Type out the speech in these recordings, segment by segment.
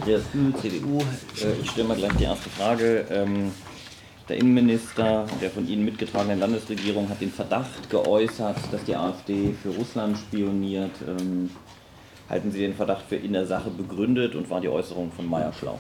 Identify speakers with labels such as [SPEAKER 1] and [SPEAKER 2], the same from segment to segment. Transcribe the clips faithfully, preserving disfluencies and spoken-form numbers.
[SPEAKER 1] Andreas Bühl, C D U. Ich stelle mal gleich die erste Frage. Der Innenminister der von Ihnen mitgetragenen Landesregierung hat den Verdacht geäußert, dass die AfD für Russland spioniert. Halten Sie den Verdacht für in der Sache begründet und war die Äußerung von Mayer schlau?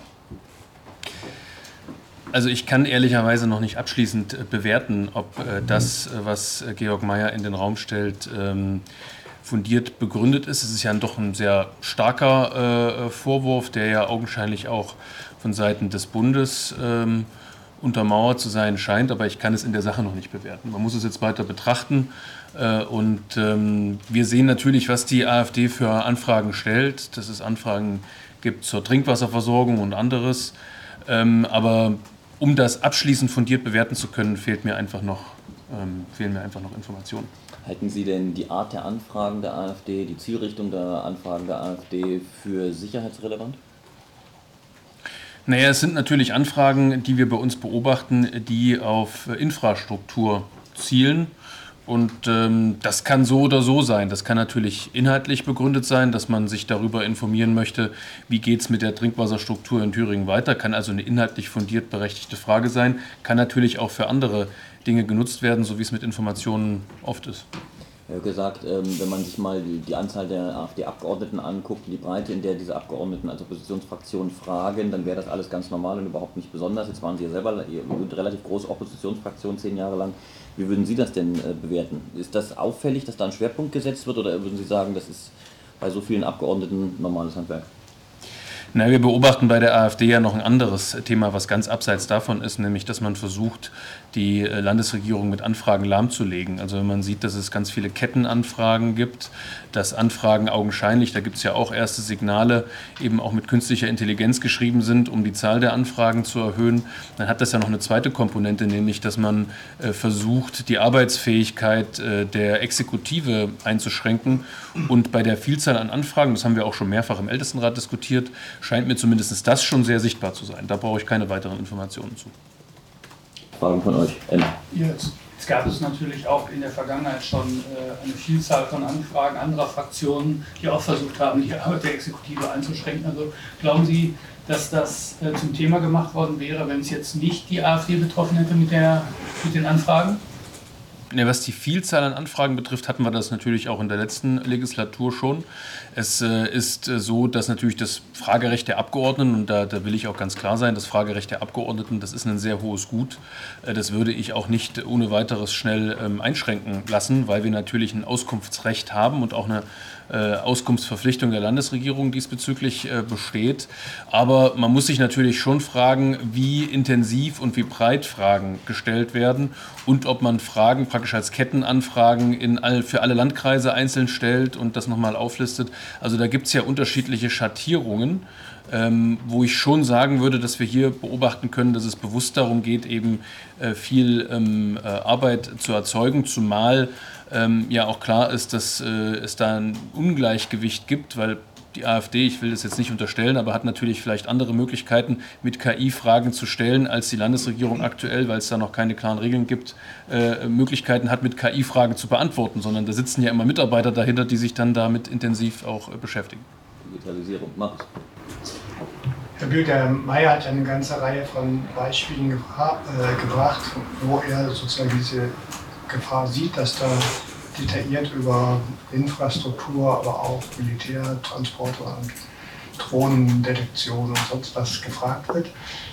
[SPEAKER 2] Also ich kann ehrlicherweise noch nicht abschließend bewerten, ob das, was Georg Mayer in den Raum stellt, fundiert begründet ist. Es ist ja doch ein sehr starker Vorwurf, der ja augenscheinlich auch von Seiten des Bundes untermauert zu sein scheint, aber ich kann es in der Sache noch nicht bewerten. Man muss es jetzt weiter betrachten und wir sehen natürlich, was die AfD für Anfragen stellt, dass es Anfragen gibt zur Trinkwasserversorgung und anderes, aber um das abschließend fundiert bewerten zu können, fehlt mir einfach noch, ähm, fehlen mir einfach noch Informationen.
[SPEAKER 1] Halten Sie denn die Art der Anfragen der AfD, die Zielrichtung der Anfragen der AfD für sicherheitsrelevant?
[SPEAKER 2] Naja, es sind natürlich Anfragen, die wir bei uns beobachten, die auf Infrastruktur zielen. Und ähm, das kann so oder so sein. Das kann natürlich inhaltlich begründet sein, dass man sich darüber informieren möchte, wie geht es mit der Trinkwasserstruktur in Thüringen weiter. Kann also eine inhaltlich fundiert berechtigte Frage sein. Kann natürlich auch für andere Dinge genutzt werden, so wie es mit Informationen oft ist.
[SPEAKER 1] Er hat gesagt, wenn man sich mal die Anzahl der AfD-Abgeordneten anguckt, die Breite, in der diese Abgeordneten als Oppositionsfraktion fragen, dann wäre das alles ganz normal und überhaupt nicht besonders. Jetzt waren Sie ja selber eine relativ große Oppositionsfraktion, zehn Jahre lang. Wie würden Sie das denn bewerten? Ist das auffällig, dass da ein Schwerpunkt gesetzt wird, oder würden Sie sagen, das ist bei so vielen Abgeordneten normales Handwerk?
[SPEAKER 2] Na, wir beobachten bei der AfD ja noch ein anderes Thema, was ganz abseits davon ist, nämlich, dass man versucht, die Landesregierung mit Anfragen lahmzulegen. Also wenn man sieht, dass es ganz viele Kettenanfragen gibt, dass Anfragen augenscheinlich, da gibt es ja auch erste Signale, eben auch mit künstlicher Intelligenz geschrieben sind, um die Zahl der Anfragen zu erhöhen, dann hat das ja noch eine zweite Komponente, nämlich, dass man äh, versucht, die Arbeitsfähigkeit äh, der Exekutive einzuschränken. Und bei der Vielzahl an Anfragen, das haben wir auch schon mehrfach im Ältestenrat diskutiert, scheint mir zumindest das schon sehr sichtbar zu sein. Da brauche ich keine weiteren Informationen zu.
[SPEAKER 1] Fragen von euch.
[SPEAKER 3] Jetzt, jetzt gab es natürlich auch in der Vergangenheit schon äh, eine Vielzahl von Anfragen anderer Fraktionen, die auch versucht haben, die Arbeit der Exekutive einzuschränken. Also glauben Sie, dass das äh, zum Thema gemacht worden wäre, wenn es jetzt nicht die AfD betroffen hätte mit, der, mit den Anfragen?
[SPEAKER 2] Ja, was die Vielzahl an Anfragen betrifft, hatten wir das natürlich auch in der letzten Legislatur schon. Es äh, ist äh, so, dass natürlich das Fragerecht der Abgeordneten, und da, da will ich auch ganz klar sein, das Fragerecht der Abgeordneten, das ist ein sehr hohes Gut. Äh, das würde ich auch nicht ohne weiteres schnell ähm, einschränken lassen, weil wir natürlich ein Auskunftsrecht haben und auch eine äh, Auskunftsverpflichtung der Landesregierung diesbezüglich äh, besteht. Aber man muss sich natürlich schon fragen, wie intensiv und wie breit Fragen gestellt werden und ob man Fragen praktisch als Kettenanfragen in all, für alle Landkreise einzeln stellt und das nochmal auflistet. Also da gibt es ja unterschiedliche Schattierungen, ähm, wo ich schon sagen würde, dass wir hier beobachten können, dass es bewusst darum geht, eben äh, viel ähm, äh, Arbeit zu erzeugen, zumal ähm, ja auch klar ist, dass äh, es da ein Ungleichgewicht gibt, weil die AfD, ich will das jetzt nicht unterstellen, aber hat natürlich vielleicht andere Möglichkeiten, mit K I Fragen zu stellen, als die Landesregierung aktuell, weil es da noch keine klaren Regeln gibt, äh, Möglichkeiten hat, mit K I Fragen zu beantworten, sondern da sitzen ja immer Mitarbeiter dahinter, die sich dann damit intensiv auch äh, beschäftigen.
[SPEAKER 1] Digitalisierung, macht.
[SPEAKER 4] Herr Bühl, der Mayer hat ja eine ganze Reihe von Beispielen gebra äh, gebracht, wo er sozusagen diese Gefahr sieht, dass da detailliert über Infrastruktur, aber auch Militärtransporte und Drohnendetektion und sonst was gefragt wird.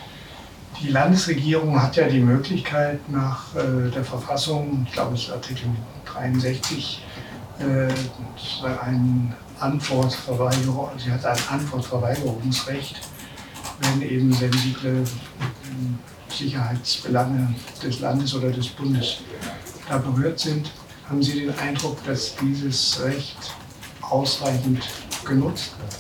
[SPEAKER 4] Die Landesregierung hat ja die Möglichkeit, nach äh, der Verfassung, ich glaube es ist Artikel dreiundsechzig, äh, ein Antwortverweigerung, sie hat ein Antwortverweigerungsrecht, wenn eben sensible äh, Sicherheitsbelange des Landes oder des Bundes da berührt sind. Haben Sie den Eindruck, dass dieses Recht ausreichend genutzt wird?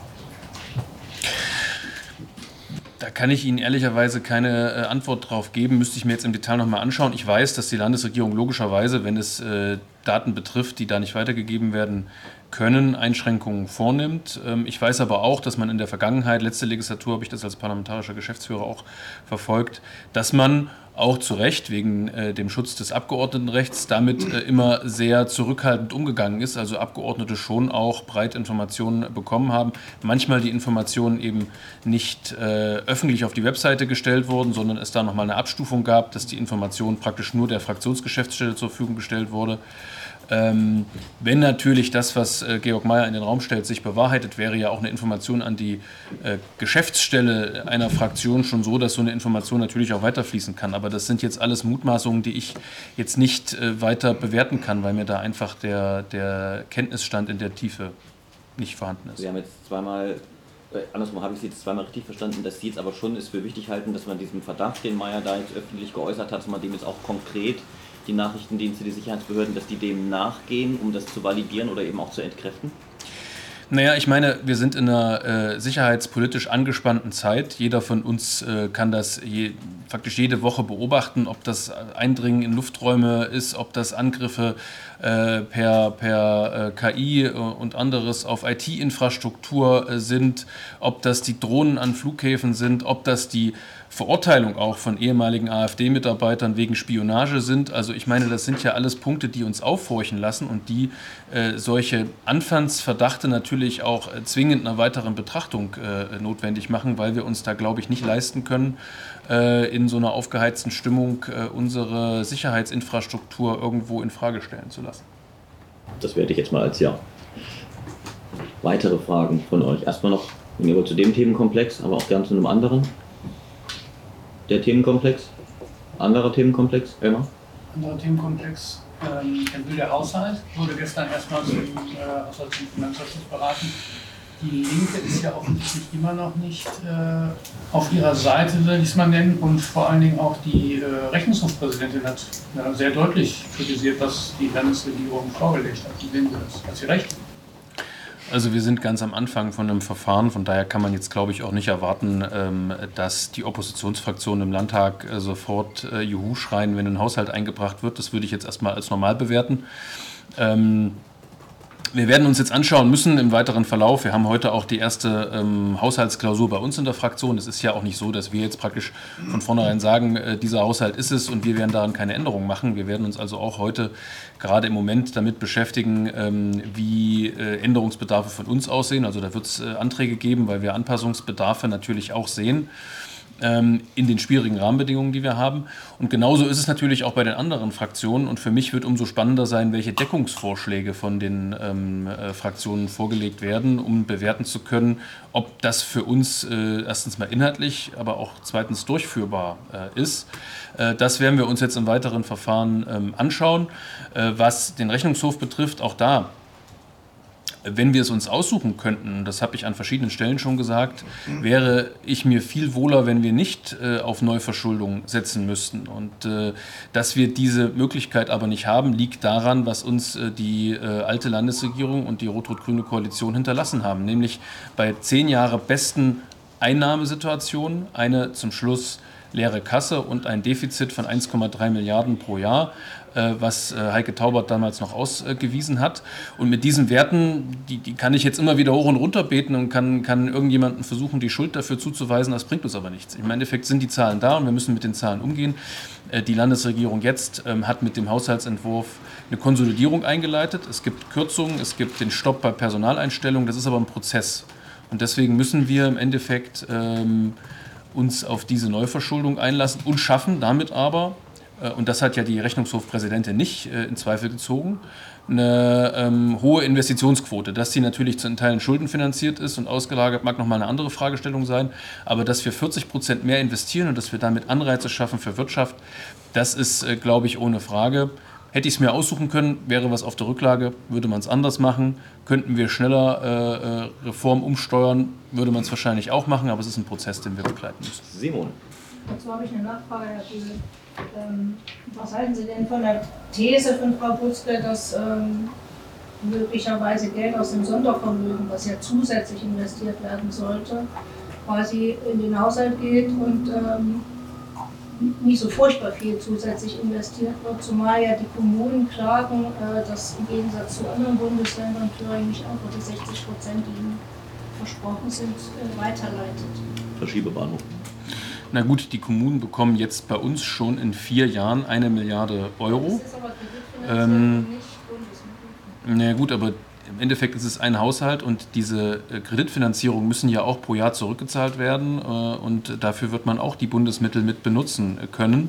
[SPEAKER 2] Da kann ich Ihnen ehrlicherweise keine äh, Antwort drauf geben, müsste ich mir jetzt im Detail nochmal anschauen. Ich weiß, dass die Landesregierung logischerweise, wenn es äh, Daten betrifft, die da nicht weitergegeben werden Können Einschränkungen vornimmt. Ich weiß aber auch, dass man in der Vergangenheit, letzte Legislatur habe ich das als parlamentarischer Geschäftsführer auch verfolgt, dass man auch zu Recht wegen äh, dem Schutz des Abgeordnetenrechts damit äh, immer sehr zurückhaltend umgegangen ist. Also Abgeordnete schon auch breit Informationen bekommen haben. Manchmal die Informationen eben nicht äh, öffentlich auf die Webseite gestellt wurden, sondern es da nochmal eine Abstufung gab, dass die Information praktisch nur der Fraktionsgeschäftsstelle zur Verfügung gestellt wurde. Ähm, wenn natürlich das, was äh, Georg Mayer in den Raum stellt, sich bewahrheitet, wäre ja auch eine Information an die äh, Geschäftsstelle einer Fraktion schon so, dass so eine Information natürlich auch weiterfließen kann. Aber das sind jetzt alles Mutmaßungen, die ich jetzt nicht äh, weiter bewerten kann, weil mir da einfach der, der Kenntnisstand in der Tiefe nicht vorhanden ist.
[SPEAKER 1] Sie haben jetzt zweimal, äh, andersrum habe ich Sie jetzt zweimal richtig verstanden, dass Sie jetzt aber schon es für wichtig halten, dass man diesem Verdacht, den Mayer da jetzt öffentlich geäußert hat, dass man dem jetzt auch konkret die Nachrichtendienste, die Sicherheitsbehörden, dass die dem nachgehen, um das zu validieren oder eben auch zu entkräften?
[SPEAKER 2] Naja, ich meine, wir sind in einer äh, sicherheitspolitisch angespannten Zeit. Jeder von uns äh, kann das je, faktisch jede Woche beobachten, ob das Eindringen in Lufträume ist, ob das Angriffe äh, per, per äh, K I und anderes auf I T-Infrastruktur äh, sind, ob das die Drohnen an Flughäfen sind, ob das die Verurteilung auch von ehemaligen AfD-Mitarbeitern wegen Spionage sind. Also ich meine, das sind ja alles Punkte, die uns aufhorchen lassen und die äh, solche Anfangsverdachte natürlich auch äh, zwingend einer weiteren Betrachtung äh, notwendig machen, weil wir uns da, glaube ich, nicht leisten können, äh, in so einer aufgeheizten Stimmung äh, unsere Sicherheitsinfrastruktur irgendwo in Frage stellen zu lassen.
[SPEAKER 1] Das werde ich jetzt mal als Ja. Weitere Fragen von euch? Erstmal noch, wenn ihr wollt, zu dem Themenkomplex, aber auch gern zu einem anderen. Der Themenkomplex? Anderer Themenkomplex? Elmar?
[SPEAKER 3] Anderer Themenkomplex. Ähm, der Haushalt wurde gestern erstmals im äh, Haushalts- und Finanzausschuss beraten. Die Linke ist ja offensichtlich immer noch nicht äh, auf ihrer Seite, will ich es mal nennen. Und vor allen Dingen auch die äh, Rechnungshofpräsidentin hat äh, sehr deutlich kritisiert, was die Landesregierung vorgelegt hat. Wie sehen Sie das? Hat sie recht?
[SPEAKER 2] Also wir sind ganz am Anfang von einem Verfahren, von daher kann man jetzt, glaube ich, auch nicht erwarten, dass die Oppositionsfraktionen im Landtag sofort Juhu schreien, wenn ein Haushalt eingebracht wird. Das würde ich jetzt erstmal als normal bewerten. Wir werden uns jetzt anschauen müssen im weiteren Verlauf. Wir haben heute auch die erste ähm, Haushaltsklausur bei uns in der Fraktion. Es ist ja auch nicht so, dass wir jetzt praktisch von vornherein sagen, äh, dieser Haushalt ist es und wir werden daran keine Änderungen machen. Wir werden uns also auch heute gerade im Moment damit beschäftigen, ähm, wie äh, Änderungsbedarfe von uns aussehen. Also da wird es äh, Anträge geben, weil wir Anpassungsbedarfe natürlich auch sehen in den schwierigen Rahmenbedingungen, die wir haben. Und genauso ist es natürlich auch bei den anderen Fraktionen. Und für mich wird umso spannender sein, welche Deckungsvorschläge von den ähm, äh, Fraktionen vorgelegt werden, um bewerten zu können, ob das für uns äh, erstens mal inhaltlich, aber auch zweitens durchführbar äh, ist. Äh, das werden wir uns jetzt im weiteren Verfahren ähm, anschauen. Äh, was den Rechnungshof betrifft, auch da, wenn wir es uns aussuchen könnten, das habe ich an verschiedenen Stellen schon gesagt, wäre ich mir viel wohler, wenn wir nicht äh, auf Neuverschuldung setzen müssten. Und äh, dass wir diese Möglichkeit aber nicht haben, liegt daran, was uns äh, die äh, alte Landesregierung und die rot-rot-grüne Koalition hinterlassen haben. Nämlich bei zehn Jahre besten Einnahmesituationen eine zum Schluss leere Kasse und ein Defizit von eins Komma drei Milliarden pro Jahr, was Heike Taubert damals noch ausgewiesen hat. Und mit diesen Werten, die, die kann ich jetzt immer wieder hoch und runter beten und kann, kann irgendjemandem versuchen, die Schuld dafür zuzuweisen. Das bringt uns aber nichts. Im Endeffekt sind die Zahlen da und wir müssen mit den Zahlen umgehen. Die Landesregierung jetzt ähm, hat mit dem Haushaltsentwurf eine Konsolidierung eingeleitet. Es gibt Kürzungen, es gibt den Stopp bei Personaleinstellungen. Das ist aber ein Prozess. Und deswegen müssen wir im Endeffekt ähm, uns auf diese Neuverschuldung einlassen und schaffen damit aber, und das hat ja die Rechnungshofpräsidentin nicht äh, in Zweifel gezogen, eine ähm, hohe Investitionsquote. Dass sie natürlich zu Teilen schuldenfinanziert ist und ausgelagert, mag nochmal eine andere Fragestellung sein, aber dass wir vierzig Prozent mehr investieren und dass wir damit Anreize schaffen für Wirtschaft, das ist, äh, glaube ich, ohne Frage. Hätte ich es mir aussuchen können, wäre was auf der Rücklage, würde man es anders machen. Könnten wir schneller äh, Reform umsteuern, würde man es wahrscheinlich auch machen, aber es ist ein Prozess, den wir begleiten müssen.
[SPEAKER 1] Simon.
[SPEAKER 5] Dazu habe ich eine Nachfrage, Herr Bühl. Ähm, was halten Sie denn von der These von Frau Butzke, dass ähm, möglicherweise Geld aus dem Sondervermögen, was ja zusätzlich investiert werden sollte, quasi in den Haushalt geht und ähm, nicht so furchtbar viel zusätzlich investiert wird, zumal ja die Kommunen klagen, äh, dass im Gegensatz zu anderen Bundesländern Thüringen nicht einfach die sechzig Prozent, die ihnen versprochen sind, äh, weiterleitet.
[SPEAKER 1] Verschiebebahnhof.
[SPEAKER 2] Na gut, die Kommunen bekommen jetzt bei uns schon in vier Jahren eine Milliarde Euro.
[SPEAKER 5] Das ist aber Kreditfinanzierung,
[SPEAKER 2] Ähm,
[SPEAKER 5] nicht Bundesmittel.
[SPEAKER 2] Na gut, aber im Endeffekt ist es ein Haushalt und diese äh, Kreditfinanzierung müssen ja auch pro Jahr zurückgezahlt werden äh, und dafür wird man auch die Bundesmittel mit benutzen äh, können.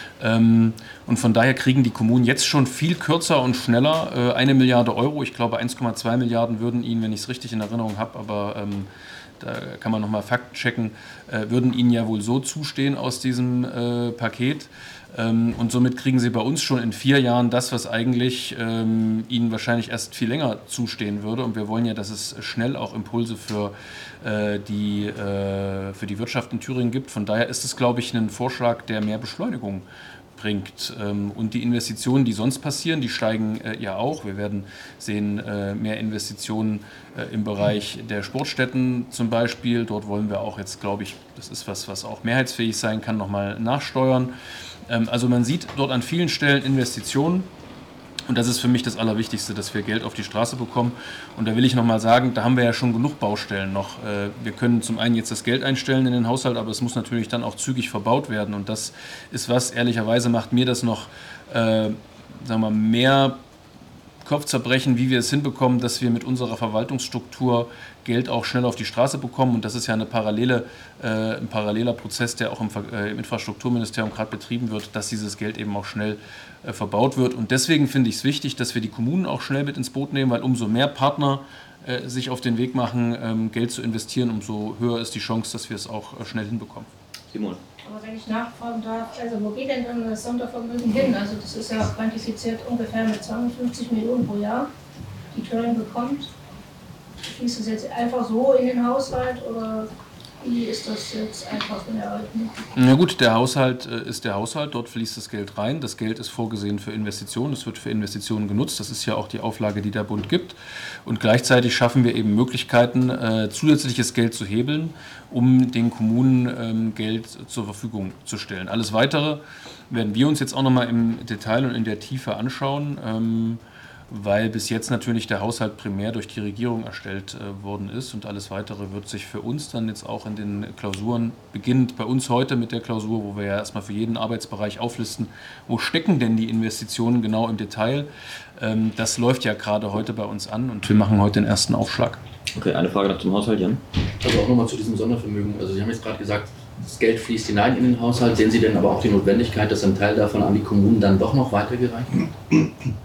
[SPEAKER 2] Ähm, und von daher kriegen die Kommunen jetzt schon viel kürzer und schneller äh, eine Milliarde Euro. Ich glaube, eins Komma zwei Milliarden würden ihnen, wenn ich es richtig in Erinnerung habe, aber ähm, da kann man nochmal Fakt checken, äh, würden ihnen ja wohl so zustehen aus diesem äh, Paket. Ähm, und somit kriegen sie bei uns schon in vier Jahren das, was eigentlich ähm, ihnen wahrscheinlich erst viel länger zustehen würde. Und wir wollen ja, dass es schnell auch Impulse für, äh, die, äh, für die Wirtschaft in Thüringen gibt. Von daher ist es, glaube ich, ein Vorschlag, der mehr Beschleunigung bringt. Und die Investitionen, die sonst passieren, die steigen äh, ja auch. Wir werden sehen äh, mehr Investitionen äh, im Bereich der Sportstätten zum Beispiel. Dort wollen wir auch jetzt, glaube ich, das ist was, was auch mehrheitsfähig sein kann, nochmal nachsteuern. Ähm, also man sieht dort an vielen Stellen Investitionen. Und das ist für mich das Allerwichtigste, dass wir Geld auf die Straße bekommen. Und da will ich nochmal sagen, da haben wir ja schon genug Baustellen noch. Wir können zum einen jetzt das Geld einstellen in den Haushalt, aber es muss natürlich dann auch zügig verbaut werden. Und das ist was, ehrlicherweise macht mir das noch äh, sagen wir mal, mehr Kopfzerbrechen, wie wir es hinbekommen, dass wir mit unserer Verwaltungsstruktur Geld auch schnell auf die Straße bekommen. Und das ist ja eine parallele, äh, ein paralleler Prozess, der auch im, äh, im Infrastrukturministerium gerade betrieben wird, dass dieses Geld eben auch schnell äh, verbaut wird. Und deswegen finde ich es wichtig, dass wir die Kommunen auch schnell mit ins Boot nehmen, weil umso mehr Partner äh, sich auf den Weg machen, ähm, Geld zu investieren, umso höher ist die Chance, dass wir es auch äh, schnell hinbekommen.
[SPEAKER 1] Simon.
[SPEAKER 5] Aber wenn ich nachfragen darf, also wo geht denn dann das Sondervermögen hin? Also das ist ja quantifiziert ungefähr mit zweihundertfünfzig Millionen pro Jahr, die Thüringen bekommt. Fließt das jetzt einfach so in den Haushalt oder wie ist das jetzt einfach in der alten?
[SPEAKER 2] Na gut, der Haushalt äh, ist der Haushalt, dort fließt das Geld rein. Das Geld ist vorgesehen für Investitionen, es wird für Investitionen genutzt. Das ist ja auch die Auflage, die der Bund gibt. Und gleichzeitig schaffen wir eben Möglichkeiten, äh, zusätzliches Geld zu hebeln, um den Kommunen ähm, Geld zur Verfügung zu stellen. Alles Weitere werden wir uns jetzt auch nochmal im Detail und in der Tiefe anschauen. Ähm, weil bis jetzt natürlich der Haushalt primär durch die Regierung erstellt äh, worden ist und alles Weitere wird sich für uns dann jetzt auch in den Klausuren, beginnend bei uns heute mit der Klausur, wo wir ja erstmal für jeden Arbeitsbereich auflisten, wo stecken denn die Investitionen genau im Detail. Ähm, das läuft ja gerade heute bei uns an und wir machen heute den ersten Aufschlag.
[SPEAKER 1] Okay, eine Frage noch zum Haushalt, Jan.
[SPEAKER 6] Also auch nochmal zu diesem Sondervermögen. Also Sie haben jetzt gerade gesagt, das Geld fließt hinein in den Haushalt. Sehen Sie denn aber auch die Notwendigkeit, dass ein Teil davon an die Kommunen dann doch noch weitergereicht wird?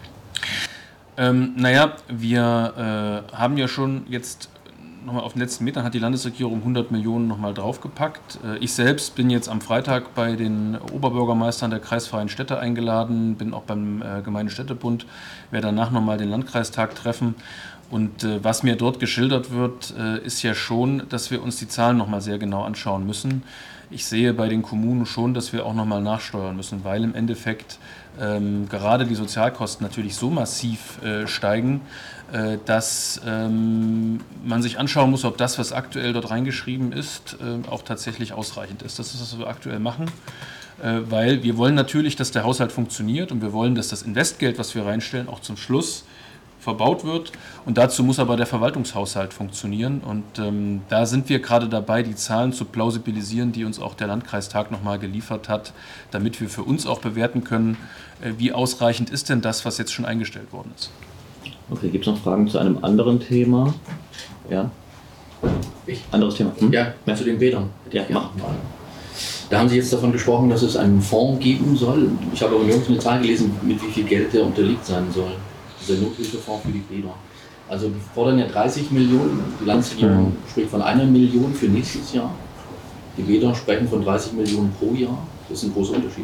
[SPEAKER 2] Ähm, naja, wir äh, haben ja schon jetzt nochmal auf den letzten Metern hat die Landesregierung hundert Millionen nochmal draufgepackt. Äh, ich selbst bin jetzt am Freitag bei den Oberbürgermeistern der kreisfreien Städte eingeladen, bin auch beim äh, Gemeindestädtebund, werde danach nochmal den Landkreistag treffen. Und äh, was mir dort geschildert wird, äh, ist ja schon, dass wir uns die Zahlen nochmal sehr genau anschauen müssen. Ich sehe bei den Kommunen schon, dass wir auch nochmal nachsteuern müssen, weil im Endeffekt ähm, gerade die Sozialkosten natürlich so massiv äh, steigen, äh, dass ähm, man sich anschauen muss, ob das, was aktuell dort reingeschrieben ist, äh, auch tatsächlich ausreichend ist. Das ist, was wir aktuell machen, äh, weil wir wollen natürlich, dass der Haushalt funktioniert und wir wollen, dass das Investgeld, was wir reinstellen, auch zum Schluss verbaut wird und dazu muss aber der Verwaltungshaushalt funktionieren und ähm, da sind wir gerade dabei, die Zahlen zu plausibilisieren, die uns auch der Landkreistag nochmal geliefert hat, damit wir für uns auch bewerten können, äh, wie ausreichend ist denn das, was jetzt schon eingestellt worden ist.
[SPEAKER 1] Okay, gibt es noch Fragen zu einem anderen Thema? Ja?
[SPEAKER 6] Ich?
[SPEAKER 1] Anderes Thema? Hm?
[SPEAKER 6] Ja,
[SPEAKER 1] ja,
[SPEAKER 6] zu den Bädern.
[SPEAKER 1] Ja, mach mal.
[SPEAKER 6] Da haben Sie jetzt davon gesprochen, dass es einen Fonds geben soll. Ich habe aber nirgends eine Zahl gelesen, mit wie viel Geld der unterlegt sein soll. Der Nothilfefonds für die Bäder. Also wir fordern ja dreißig Millionen, die Landesregierung mhm. spricht von einer Million für nächstes Jahr. Die Bäder sprechen von dreißig Millionen pro Jahr. Das ist ein großer Unterschied.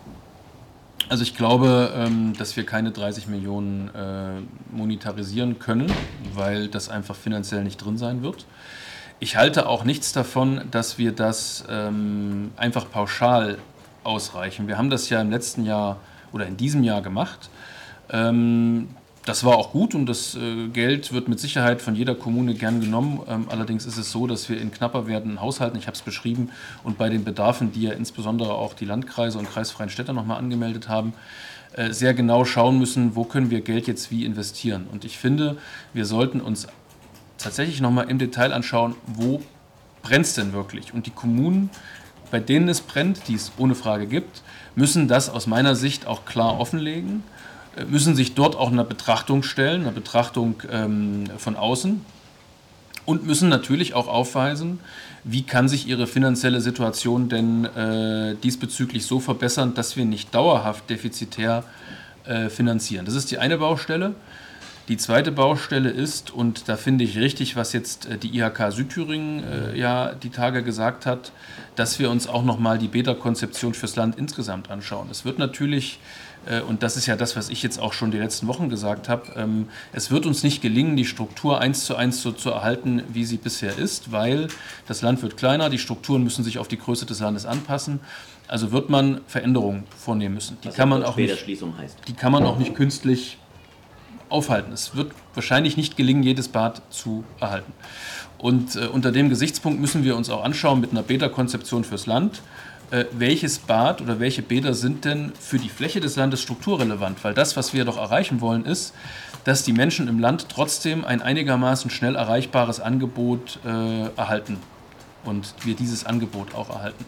[SPEAKER 2] Also ich glaube, dass wir keine dreißig Millionen monetarisieren können, weil das einfach finanziell nicht drin sein wird. Ich halte auch nichts davon, dass wir das einfach pauschal ausreichen. Wir haben das ja im letzten Jahr oder in diesem Jahr gemacht. das war auch gut und das äh, Geld wird mit Sicherheit von jeder Kommune gern genommen. Ähm, allerdings ist es so, dass wir in knapper werdenden Haushalten, ich habe es beschrieben, und bei den Bedarfen, die ja insbesondere auch die Landkreise und kreisfreien Städte nochmal angemeldet haben, äh, sehr genau schauen müssen, wo können wir Geld jetzt wie investieren. Und ich finde, wir sollten uns tatsächlich nochmal im Detail anschauen, wo brennt es denn wirklich. Und die Kommunen, bei denen es brennt, die es ohne Frage gibt, müssen das aus meiner Sicht auch klar offenlegen, müssen sich dort auch einer Betrachtung stellen, einer Betrachtung ähm, von außen und müssen natürlich auch aufweisen, wie kann sich ihre finanzielle Situation denn äh, diesbezüglich so verbessern, dass wir nicht dauerhaft defizitär äh, finanzieren. Das ist die eine Baustelle. Die zweite Baustelle ist, und da finde ich richtig, was jetzt äh, die I H K Südthüringen äh, ja die Tage gesagt hat, dass wir uns auch nochmal die Bäderkonzeption fürs Land insgesamt anschauen. Es wird natürlich, äh, und das ist ja das, was ich jetzt auch schon die letzten Wochen gesagt habe, ähm, es wird uns nicht gelingen, die Struktur eins zu eins so zu erhalten, wie sie bisher ist, weil das Land wird kleiner, die Strukturen müssen sich auf die Größe des Landes anpassen. Also wird man Veränderungen vornehmen müssen. Die kann man auch nicht, die kann man auch nicht künstlich aufhalten. Es wird wahrscheinlich nicht gelingen, jedes Bad zu erhalten. Und äh, unter dem Gesichtspunkt müssen wir uns auch anschauen mit einer Bäderkonzeption fürs Land, äh, welches Bad oder welche Bäder sind denn für die Fläche des Landes strukturrelevant. Weil das, was wir doch erreichen wollen, ist, dass die Menschen im Land trotzdem ein einigermaßen schnell erreichbares Angebot äh, erhalten. Und wir dieses Angebot auch erhalten.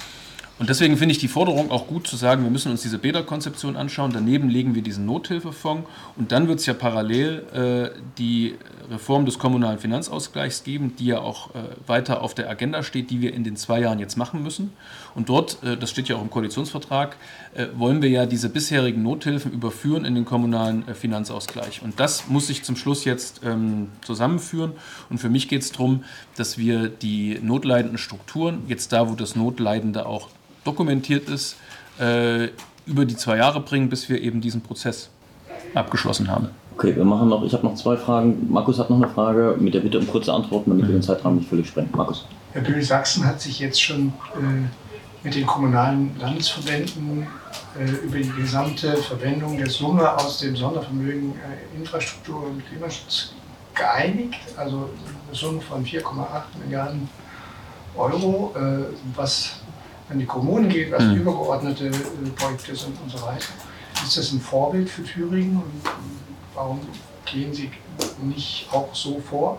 [SPEAKER 2] Und deswegen finde ich die Forderung auch gut zu sagen, wir müssen uns diese Bäderkonzeption anschauen, daneben legen wir diesen Nothilfefonds und dann wird es ja parallel äh, die Reform des kommunalen Finanzausgleichs geben, die ja auch äh, weiter auf der Agenda steht, die wir in den zwei Jahren jetzt machen müssen. Und dort, äh, das steht ja auch im Koalitionsvertrag, äh, wollen wir ja diese bisherigen Nothilfen überführen in den kommunalen äh, Finanzausgleich. Und das muss sich zum Schluss jetzt ähm, zusammenführen. Und für mich geht es darum, dass wir die notleidenden Strukturen, jetzt da, wo das Notleidende auch dokumentiert ist, äh, über die zwei Jahre bringen, bis wir eben diesen Prozess abgeschlossen haben.
[SPEAKER 1] Okay, wir machen noch, ich habe noch zwei Fragen. Markus hat noch eine Frage mit der Bitte um kurze Antworten, damit wir den Zeitrahmen nicht völlig sprengen. Markus.
[SPEAKER 4] Herr Bühl, Sachsen hat sich jetzt schon äh, mit den kommunalen Landesverbänden äh, über die gesamte Verwendung der Summe aus dem Sondervermögen äh, Infrastruktur und Klimaschutz geeinigt. Also eine Summe von vier Komma acht Milliarden Euro, äh, was an die Kommunen geht, was mhm. übergeordnete äh, Projekte sind und so weiter. Ist das ein Vorbild für Thüringen und warum gehen Sie nicht auch so vor?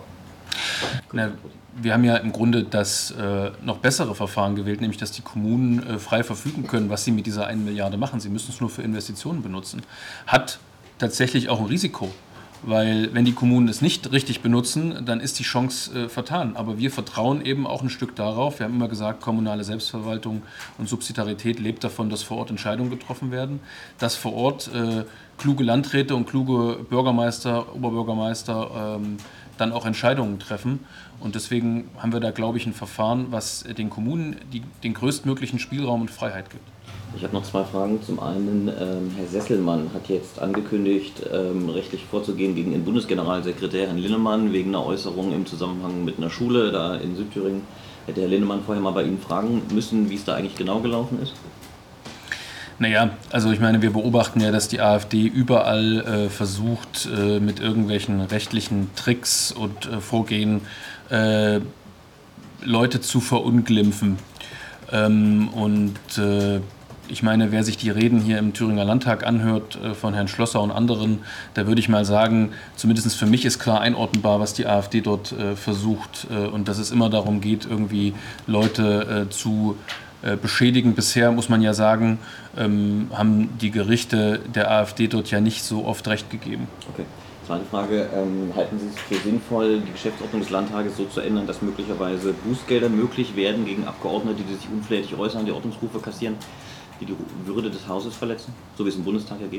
[SPEAKER 2] Na, wir haben ja im Grunde das äh, noch bessere Verfahren gewählt, nämlich dass die Kommunen äh, frei verfügen können, was sie mit dieser einen Milliarde machen. Sie müssen es nur für Investitionen benutzen. Hat tatsächlich auch ein Risiko. Weil wenn die Kommunen es nicht richtig benutzen, dann ist die Chance äh, vertan. Aber wir vertrauen eben auch ein Stück darauf. Wir haben immer gesagt, kommunale Selbstverwaltung und Subsidiarität lebt davon, dass vor Ort Entscheidungen getroffen werden. Dass vor Ort äh, kluge Landräte und kluge Bürgermeister, Oberbürgermeister ähm, dann auch Entscheidungen treffen. Und deswegen haben wir da, glaube ich, ein Verfahren, was den Kommunen die, den größtmöglichen Spielraum und Freiheit gibt.
[SPEAKER 1] Ich habe noch zwei Fragen. Zum einen, ähm, Herr Sesselmann hat jetzt angekündigt, ähm, rechtlich vorzugehen gegen den Bundesgeneralsekretär Herrn Linnemann wegen einer Äußerung im Zusammenhang mit einer Schule da in Südthüringen. Hätte Herr Linnemann vorher mal bei Ihnen fragen müssen, wie es da eigentlich genau gelaufen ist?
[SPEAKER 2] Naja, also ich meine, wir beobachten ja, dass die AfD überall äh, versucht, äh, mit irgendwelchen rechtlichen Tricks und äh, Vorgehen äh, Leute zu verunglimpfen. Ähm, und äh, ich meine, wer sich die Reden hier im Thüringer Landtag anhört äh, von Herrn Schlosser und anderen, da würde ich mal sagen, zumindest für mich ist klar einordnbar, was die AfD dort äh, versucht äh, und dass es immer darum geht, irgendwie Leute äh, zu äh, beschädigen. Bisher muss man ja sagen, ähm, haben die Gerichte der AfD dort ja nicht so oft Recht gegeben.
[SPEAKER 1] Okay. Zweite Frage, ähm, halten Sie es für sinnvoll, die Geschäftsordnung des Landtages so zu ändern, dass möglicherweise Bußgelder möglich werden gegen Abgeordnete, die sich unflätig äußern, die Ordnungsrufe kassieren, die die Würde des Hauses verletzen, so wie es im Bundestag ja geht?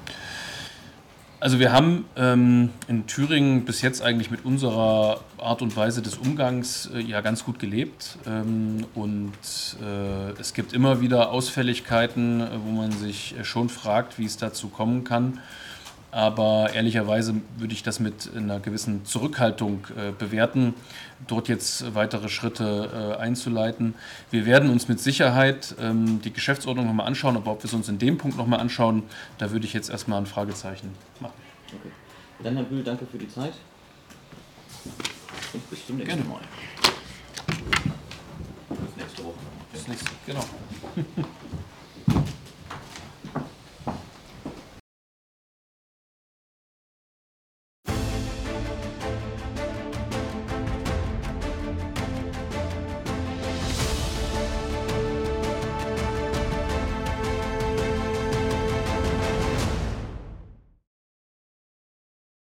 [SPEAKER 2] Also wir haben ähm, in Thüringen bis jetzt eigentlich mit unserer Art und Weise des Umgangs äh, ja ganz gut gelebt ähm, und äh, es gibt immer wieder Ausfälligkeiten, wo man sich schon fragt, wie es dazu kommen kann. Aber ehrlicherweise würde ich das mit einer gewissen Zurückhaltung äh, bewerten, dort jetzt weitere Schritte äh, einzuleiten. Wir werden uns mit Sicherheit ähm, die Geschäftsordnung nochmal anschauen, aber ob wir es uns in dem Punkt nochmal anschauen, da würde ich jetzt erstmal ein Fragezeichen machen.
[SPEAKER 1] Okay. Dann Herr Bühl, danke für die Zeit. Und bis zum nächsten
[SPEAKER 2] Gerne.
[SPEAKER 1] Mal. Bis nächste Woche.
[SPEAKER 2] Bis nächste, genau.